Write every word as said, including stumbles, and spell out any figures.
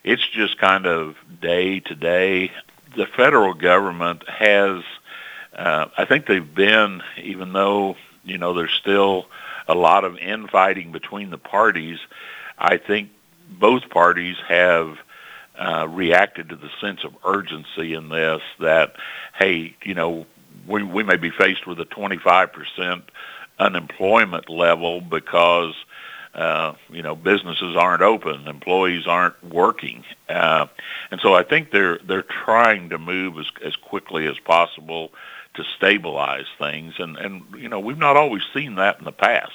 it's just kind of day to day. The federal government has, uh, I think they've been, even though, you know, there's still a lot of infighting between the parties, I think both parties have uh, reacted to the sense of urgency in this that, hey, you know, we, we may be faced with a twenty-five percent unemployment level because, uh, you know, businesses aren't open, employees aren't working. Uh, and so I think they're they're trying to move as, as quickly as possible to stabilize things. And, and, you know, we've not always seen that in the past.